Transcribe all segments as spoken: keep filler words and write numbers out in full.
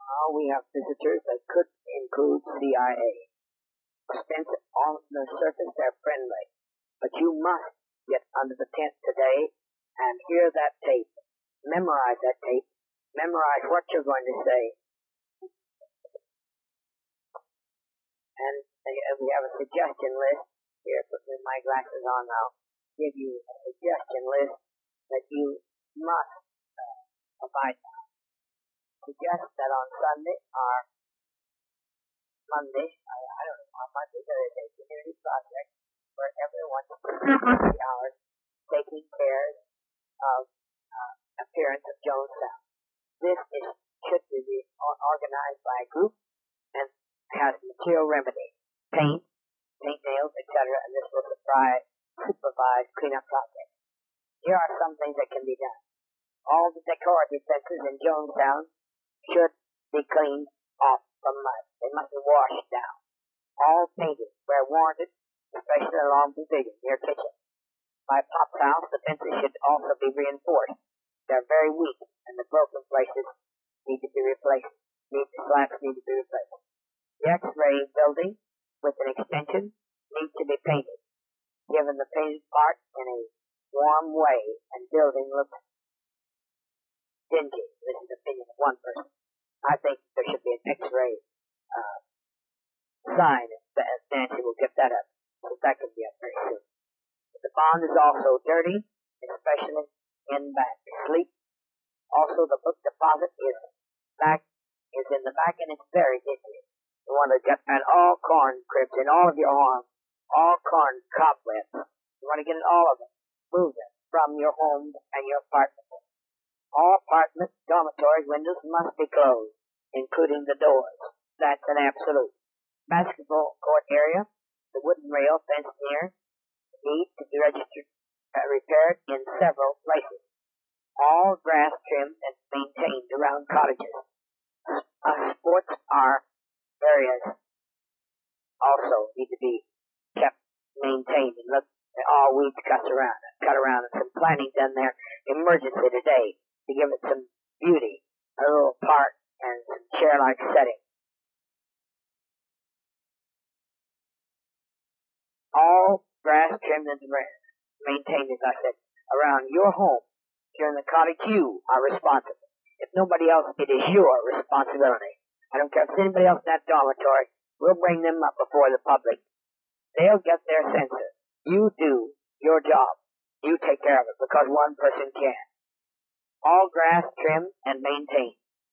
Now we have visitors that could include C I A. Ostensibly on the surface they're friendly, but you must get under the tent today and hear that tape. Memorize that tape. Memorize what you're going to say. And uh, we have a suggestion list. Here, put me my glasses on now. Give you a suggestion list that you must uh, abide by. Suggest that on Sunday or Monday, I, I don't know, on Monday there is a community project where everyone spends three hours taking care of uh, appearance of Jonestown. This is should be organized by a group and has material remedy, paint, paint nails, et cetera, and this will supervise, supervise cleanup projects. Here are some things that can be done. All the decorative fences in Jonestown should be cleaned off from mud. They must be washed down. All painted where warranted, especially along pavilion near kitchen. By Pop's house, the fences should also be reinforced. They're very weak, and the broken places need to be replaced. Need the slats need to be replaced. The X-ray building with an extension needs to be painted. Given the painted part in a warm way, and building looks dingy. This is the opinion of one person. I think there should be an X-ray uh, sign, and Nancy will get that up. So that can be up very soon. But the pond is also dirty, especially in back. Sleep. Also, the book deposit is back is in the back, and it's very dingy. You want to get and all corn cribs in all of your arms, all corn cobwebs. You want to get in all of them. Move them from your home and your apartment. All apartment dormitory windows must be closed, including the doors. That's an absolute. Basketball court area, the wooden rail fenced near, needs to be registered, uh, repaired in several places. All grass trimmed and maintained around cottages. Uh, sports are areas also need to be kept maintained and look all weeds cut around cut around and some planting done there. Emergency today to give it some beauty, a little park and some chair-like setting. All grass trimmed and maintained, as I said, around your home. If you're in the cottage, you are responsible. If nobody else, it is your responsibility. I don't care if it's anybody else in that dormitory. We'll bring them up before the public. They'll get their census. You do your job. You take care of it because one person can. All grass trimmed and maintained.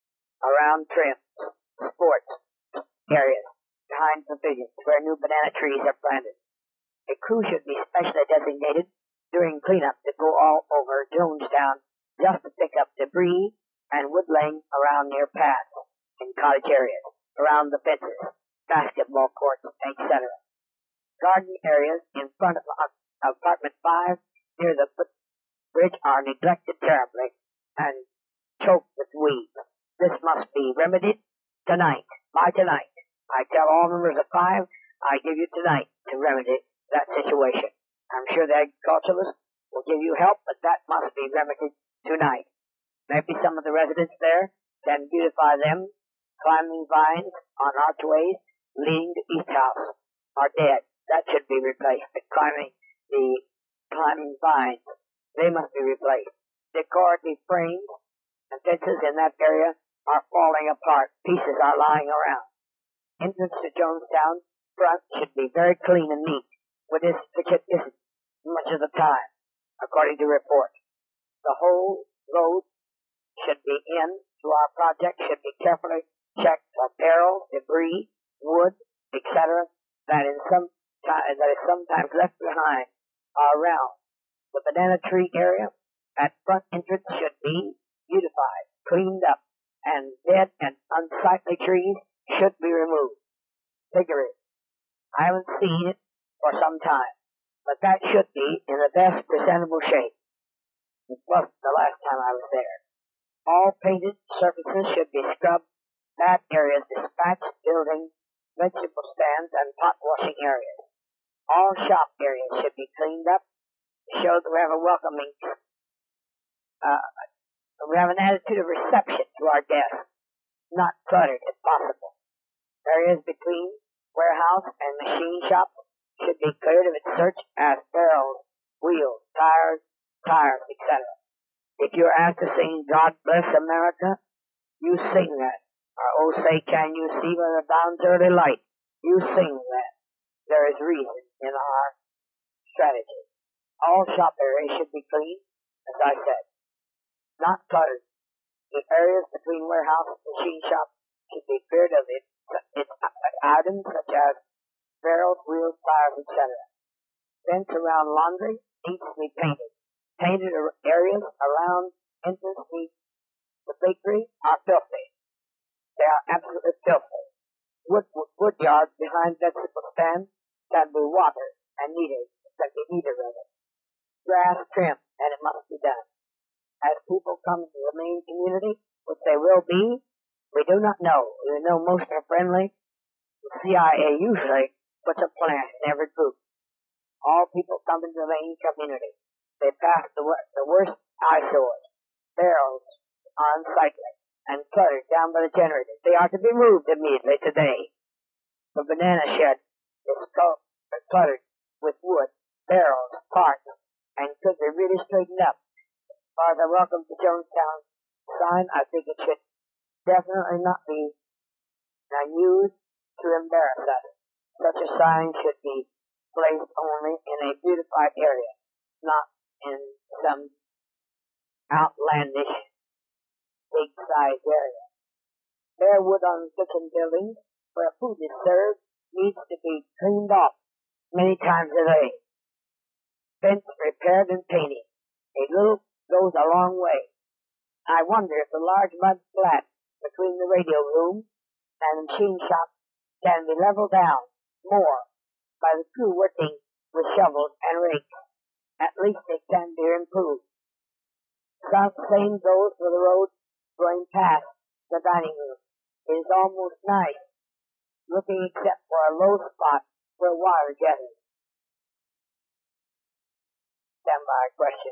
Around trims, sports areas, behind pavilions where new banana trees are planted. A crew should be specially designated during cleanup to go all over Jonestown just to pick up debris and wood laying around near paths in cottage areas, around the fences, basketball courts, et cetera. Garden areas in front of apartment five near the footbridge are neglected terribly and choked with weeds. This must be remedied tonight, by tonight. I tell all members of five, I give you tonight to remedy that situation. I'm sure the agriculturalists will give you help, but that must be remedied tonight. Maybe some of the residents there can beautify them. Climbing vines on archways leading to East House are dead. That should be replaced. The climbing, the climbing vines, they must be replaced. Decorative frames and fences in that area are falling apart. Pieces are lying around. Entrance to Jonestown front should be very clean and neat, which it isn't much of the time, according to report. The whole road should be in to our project should be carefully checked for peril, debris, wood, et cetera that is some that is sometimes left behind or around. The banana tree area at front entrance should be beautified, cleaned up, and dead and unsightly trees should be removed. Figure it. I haven't seen it for some time, but that should be in the best presentable shape. It wasn't the last time I was there. All painted surfaces should be scrubbed. That area is dispatched, building, vegetable stands, and pot washing areas. All shop areas should be cleaned up to show that we have a welcoming, uh, we have an attitude of reception to our guests. not cluttered if possible. Areas between warehouse and machine shop should be cleared of its such as barrels, wheels, tires, tires, et cetera. If you're asked to sing God Bless America, you sing that. Or oh say can you see by the dawn's early light, you sing that. There is reason in our strategy. All shop areas should be clean, as I said, not cluttered. The areas between warehouse and machine shop should be cleared of its, its items such as barrels, wheels, tires, et cetera. Fence around laundry needs to be painted. Painted areas around entrance to the bakery are filthy. They are absolutely filthy. Wood, wood, wood yards behind vegetable stands can be watered and needed, can be needed of it. Grass trimmed, and it must be done. As people come into the main community, which they will be, we do not know. We know most are friendly. The C I A usually puts a plant in every group. All people come into the main community. They pass the, the worst eyesores. Barrels are unsightly and cluttered down by the generators. They are to be moved immediately today. The banana shed is cluttered with wood, barrels, parts, and could be really straightened up. As far as the Welcome to Jonestown sign, I think it should definitely not be used to embarrass us. Such a sign should be placed only in a beautified area, not in some outlandish big-sized area. Bare wood on kitchen buildings where food is served needs to be cleaned off many times a day. Fence repaired and painted. A little goes a long way. I wonder if the large mud flat between the radio room and the machine shop can be leveled down more by the crew working with shovels and rakes. At least it can be improved. The same goes for the road going past the dining room. It is almost nice, looking except for a low spot where water gathers. Standby question.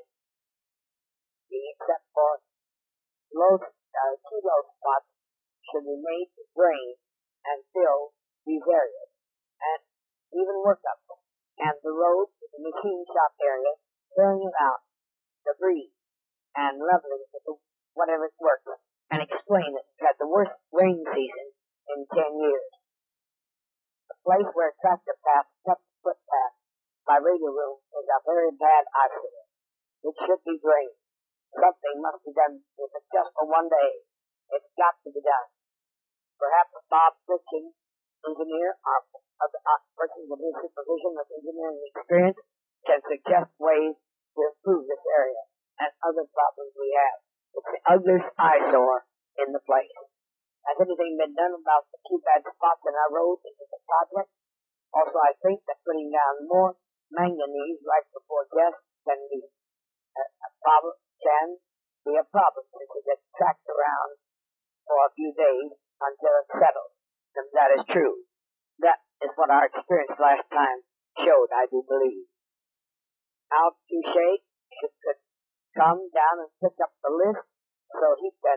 Except for low, uh, two low spots should be made to drain and fill these areas, and even work up them. And the road to the machine shop area, clearing it out, debris, and leveling it to whatever it works, and explain it had the worst rain season in ten years. The place where tractor path kept footpath by radio room is a very bad accident. It should be drained. Something must be done if it's just for one day. It's got to be done. Perhaps Bob Christian, engineer, or other person with his supervision of engineering experience, can suggest ways to improve this area and other problems we have. It's the ugliest eyesore in the place. Has anything been done about the two bad spots in our road into the project? Also, I think that putting down more manganese right before death can be a, a problem. Can be a problem since it gets tracked around for a few days until it settles. And that is true. That is what our experience last time showed, I do believe. Al Touche could come down and pick up the list so he can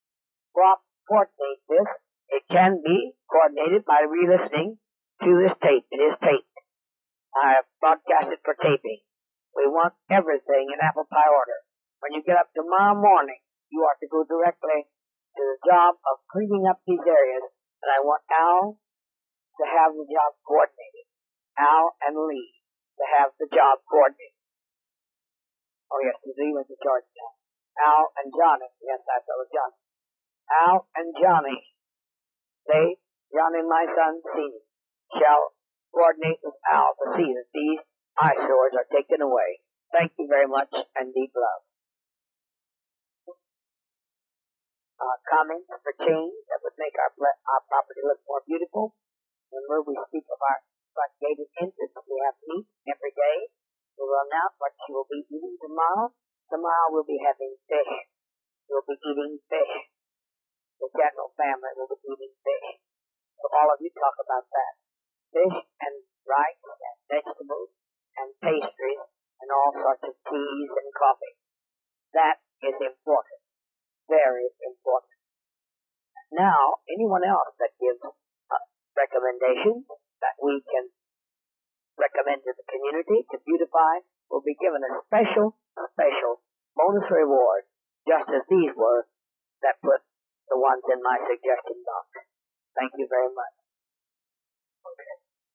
coordinate this. It can be coordinated by re-listening to this tape. It is taped. I have broadcasted for taping. We want everything in apple pie order. When you get up tomorrow morning, you are to go directly to the job of cleaning up these areas, and I want Al to have the job coordinated. Al and Lee to have the job coordinated. Oh yes, Lee went to Georgetown. Al and Johnny, yes, I thought it was Johnny. Al and Johnny, they, Johnny, my son, senior, shall coordinate with Al to see that these eyesores are taken away. Thank you very much, and deep love. Uh, comments for change that would make our, our property look more beautiful. Remember, we speak of our front gated entrance. We have meat every day. We will announce what you will be eating tomorrow. Tomorrow we'll be having fish. We'll be eating fish. The general family will be eating fish. So all of you talk about that. Fish and rice and vegetables and pastries and all sorts of teas and coffee. That is important. Very important. Now, anyone else that gives uh, recommendations that we can recommend to the community to beautify will be given a special, special bonus reward, just as these were that put the ones in my suggestion box. Thank you very much. Okay.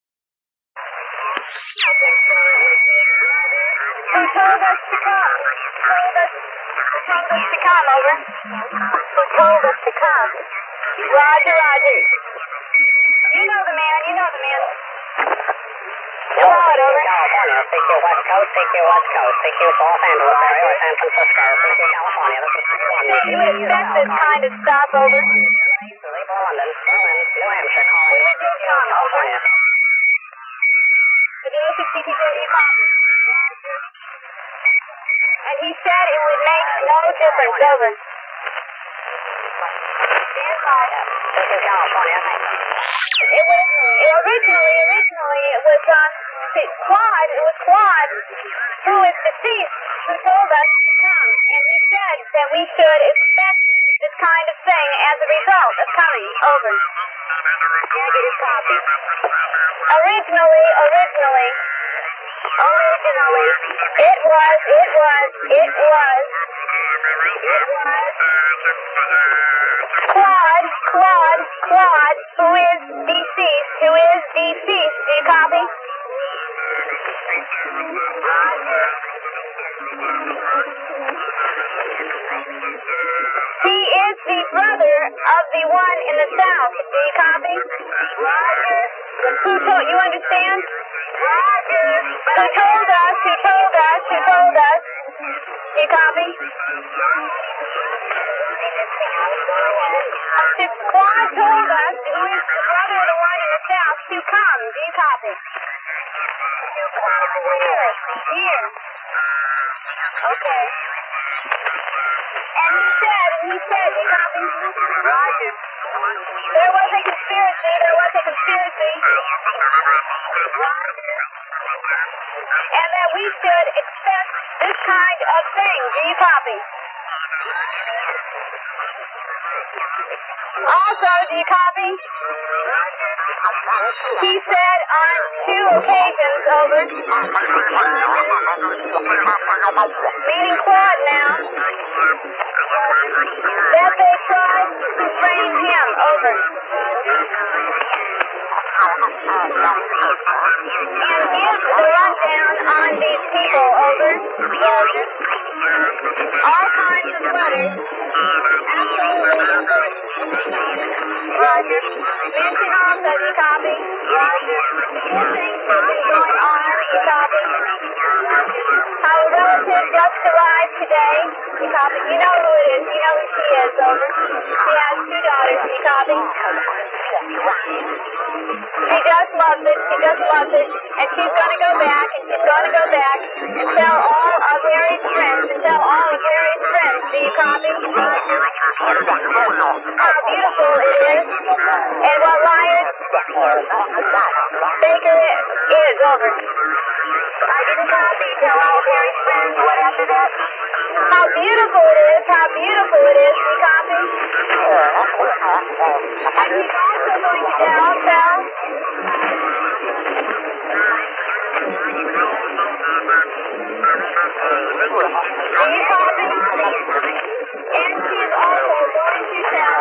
Who told us to come? Told us, told us to come, over. Who told us to come? Roger, Roger. You know the man, you know the man. Hello, over. California, C Q West Coast, C Q West Coast, C Q Los Angeles area, or San Francisco, C Q California. This is one. You would expect this kind of stuff, over. London, Berlin, New Hampshire, calling. We did come, over. California. The O six C P thirty copy. And he said it would make no difference, over. Stand by. This is California. It was it originally, originally it was um Claude, it was Claude who is deceased who told us to come, and he said that we should expect this kind of thing as a result of coming over. Negative copy. Originally, originally, originally, it was, it was, it was, it was Claude, Claude, Claude, who is deceased, who is deceased. Do you copy? He is the brother of the one in the south. Do you copy? Roger. Who told you understand? Roger. Who told us? Who told us? Who told us? Do you copy? If Claude told us, who is the brother of the one in the south, to come. Do you copy? Here. Here. Okay. And he said, and he said, you copy? Roger. There was a conspiracy, there was a conspiracy. Roger. And that we should expect this kind of thing. Do you copy? Also, do you copy? He said on two occasions, over. Meeting Claude now. That they tried to frame him, over. And give the rundown on these people, over. Roger. All kinds of letters. Absolutely important. Roger. Mention also, do you copy? Roger. Good things have been going on, do you copy? How a relative just arrived today. Do you copy? You know who it is. You know who she is, over. She has two daughters. Do you copy? She just loves it. She just loves it. And she's going to go back, and she's going to go back and tell all of Harry's friends, and tell all of Harry's friends. Do you copy? How beautiful it is, and what Lion Baker is, over. I didn't copy. Tell all of Harry's friends. What after that? How beautiful it is. How beautiful it is. Do you copy? And he's also going to tell, tell. Do you copy? And she's also going to tell.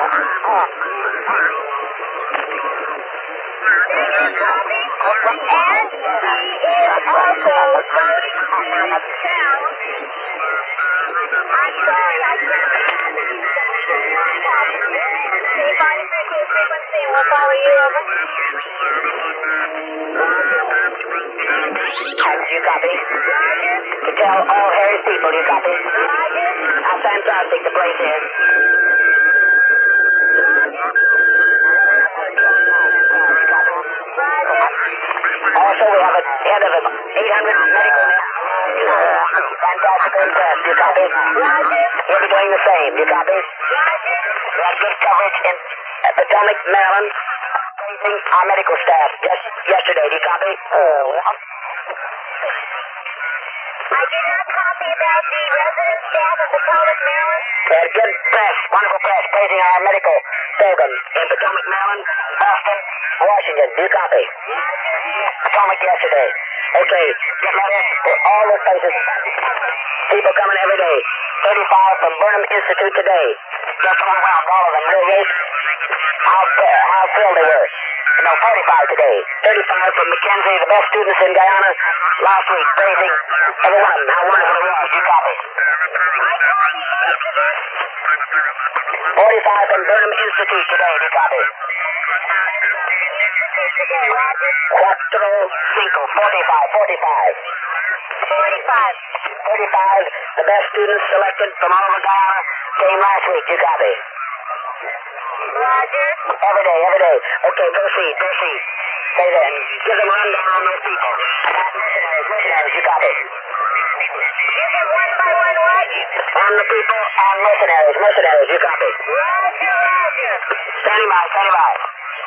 Do you copy? And she is also going to tell. I'm sorry, I can't. Can you find a frequency, frequency and we'll follow you, over? Do you copy? Roger. To tell all Harry's people, do you copy? Roger. How fantastic the place is. Roger. Also, we have a head of eight hundred medical men. Fantastically impressed. Do you copy? Roger. He'll be doing the same. Do you copy? Roger. We had good coverage in Potomac, Maryland. Praising our medical staff just yesterday. Do you copy? Oh, well. I did not copy copy about the resident staff of Potomac, Maryland? We had good press, wonderful press, praising our medical program in Potomac, Maryland, Boston, Washington. Do you copy? Potomac yesterday. Okay, get letters to all those places. People coming every day. thirty-five from Burnham Institute today. Just overwhelmed, all of them. Real race. How, how thrilled they were. No, forty-five today. thirty-five from Mackenzie, the best students in Guyana last week, praising every one of them. How wonderful it was. Do you copy? forty-five from Burnham Institute today. Do you copy? Cuatro, cinco, forty-five, forty-five. forty-five. thirty-five, the best students selected from all of Guyana came last week. You copy? Roger. Every day, every day. Okay, proceed, proceed. Say then. Give them a rundown on those people. Missionaries, missionaries, you copy? You get one by one what? On the people and mercenaries, mercenaries, you copy? Roger, roger. Standing by, standing by.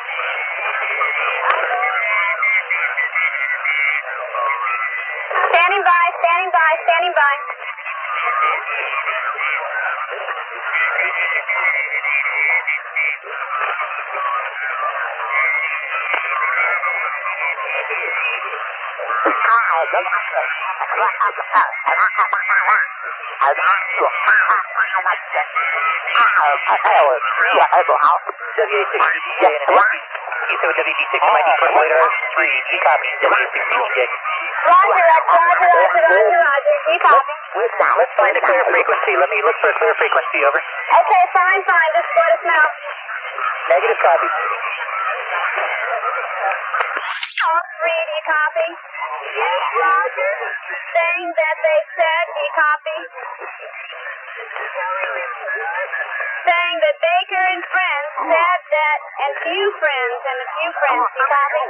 Standing by, standing by, standing by. Roger, Roger, Roger, Roger, Roger, Roger. You copy? Let's find a clear frequency. Let me look for a clear frequency, over. Okay, fine, fine. Just let us know. Negative copy. All three, do you copy? Yes, Roger. Saying that they said, do you copy? Saying that Baker and friends said that, and few friends, and a few friends, do you copy?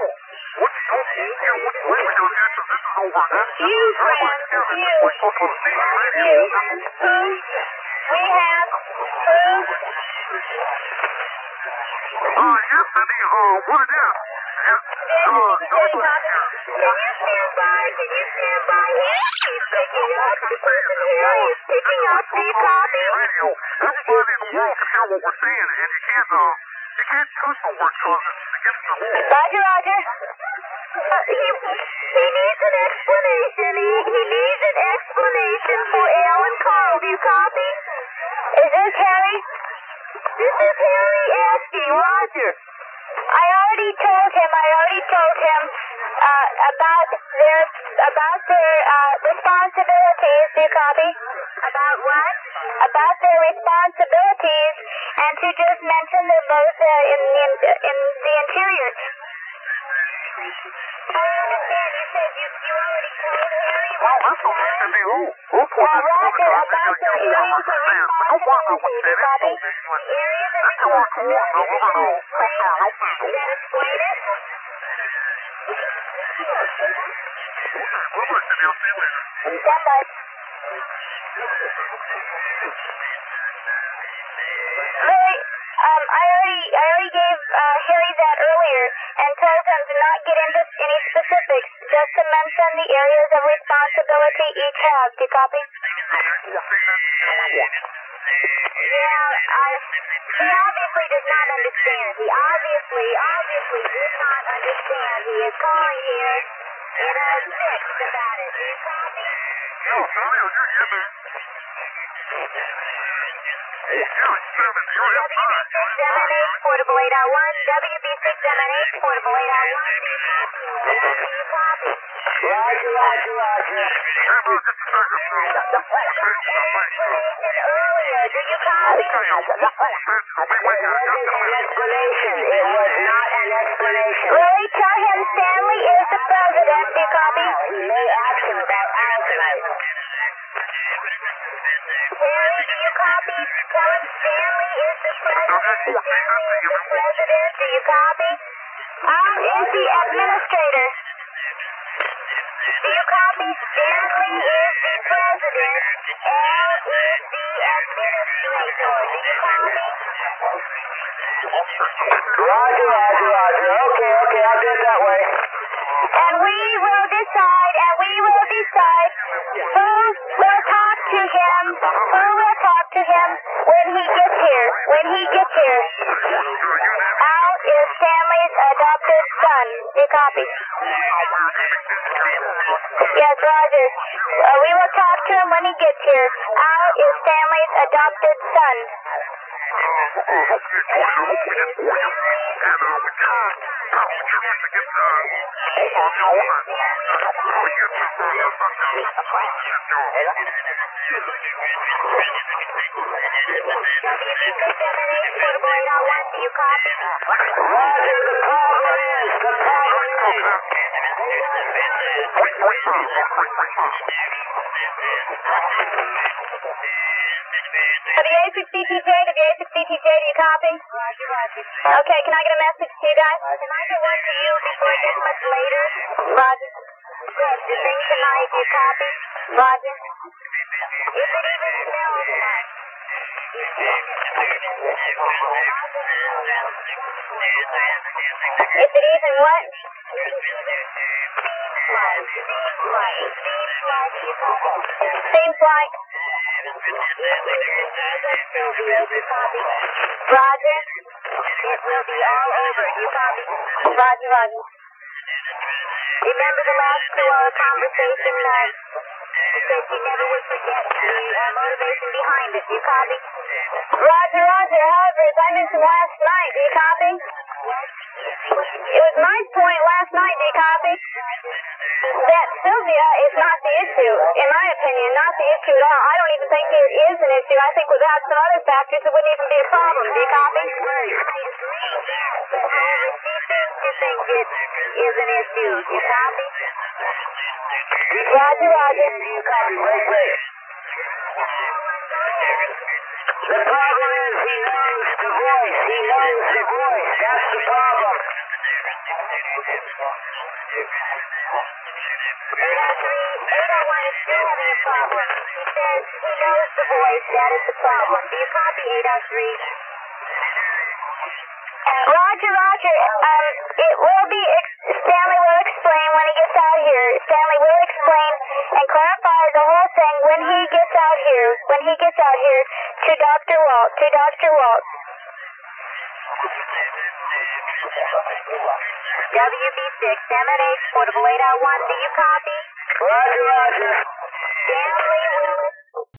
Few friends, few, few, who we have proof. Uh, yes, Cindy, uh, what it is? Yes, uh, Can you stand by? Can you stand by? He's picking up. The person here is picking up. Do you copy? radio. Everybody in the world can hear what we're saying, and you can't, uh, you can't twist the words because it's against the law. Roger, Roger. Uh, he, he needs an explanation. He, he needs an explanation for Alan Carl. Do you copy? Is this Harry? This is Harry asking. Roger. I already told him, I already told him, uh, about their, about their, uh, responsibilities. Do you copy? About what? About their responsibilities, and to just mention them both, uh, in the, in the interior. I understand. You said you, you already told Harry. Well, this will need to be who? Who put Well, this Roger, together? about the You don't areas of understand. I want to know what responsibility. Do you that copy? is. The areas of Let's go on to one. Now, we're going to Does that explain it? We're listening. I'll see you later. Stand by. Larry, um, I already, I already gave uh, Harry that earlier and told him to not get into any specifics, just to mention the areas of responsibility each has. Do you copy? Yeah, I, he obviously does not understand. He obviously, obviously does not understand. He is calling here in a fix about it. Do you copy? No, Tommy, I'll hear you, man. Hey, yeah, it's seven. You're W B six seven eight portable eight oh one. W B six seven eight portable eight oh one. Do you copy? Roger, roger, roger. Hey, look, just a second. Explanation earlier. Do you copy? Okay, I'll wait, wait, It wasn't an explanation. It was not an explanation. Really? Tell him Stanley is the president. Do you copy? He may ask him about Alton. Harry, do you copy? Tell him Stanley is the president. Stanley is the president. Do you copy? Al is the administrator. Do you copy? Stanley is the president. Al is the administrator. Do you copy? Roger, roger, roger. Okay, okay, I'll do it that way. And we will decide, and we will decide who will talk to him, who will talk to him when he gets here, when he gets here. Al is Stanley's adopted son. Do you copy? Yes, Roger. Uh, we will talk to him when he gets here. Al is Stanley's adopted son. Portable eight oh one, do you copy? Roger, the problem is, the problem is. W A six D T J, W A six D T J, do you copy? Roger, Roger. Okay, can I get a message to you guys? Can I get one to you before it gets much later? Roger. Good. The thing tonight, do you copy? Roger. If it even smells like. If it even what? Seems like. Roger. It will be all over. You copy? Roger, Roger. Remember the last two-hour conversation that you said you never would forget the uh, motivation behind it. You copy? Roger, Roger. However, as I mentioned last night, do you copy? It was my point last night, do you copy? That Sylvia is not the issue, in my opinion, not the issue at all. I don't even think there is an issue. I think without some other factors, it wouldn't even be a problem. Do you copy? However, she seems to think it is an issue. Do you copy? Roger, Roger. Do you copy? Wait, wait. The problem is he knows the voice. He knows the voice. That's the problem. eight oh three, eight oh one is still having a problem. He says he knows the voice. That is the problem. Do you copy eight oh three? Roger, Roger. Um, it will be, ex- Stanley will explain when he gets out here. Stanley will explain and clarify the whole thing when he gets out here, when he gets out here to Doctor Walt, to Doctor Walt. W B six, M N H, portable eight oh one, do you copy? Roger, Roger. Stanley will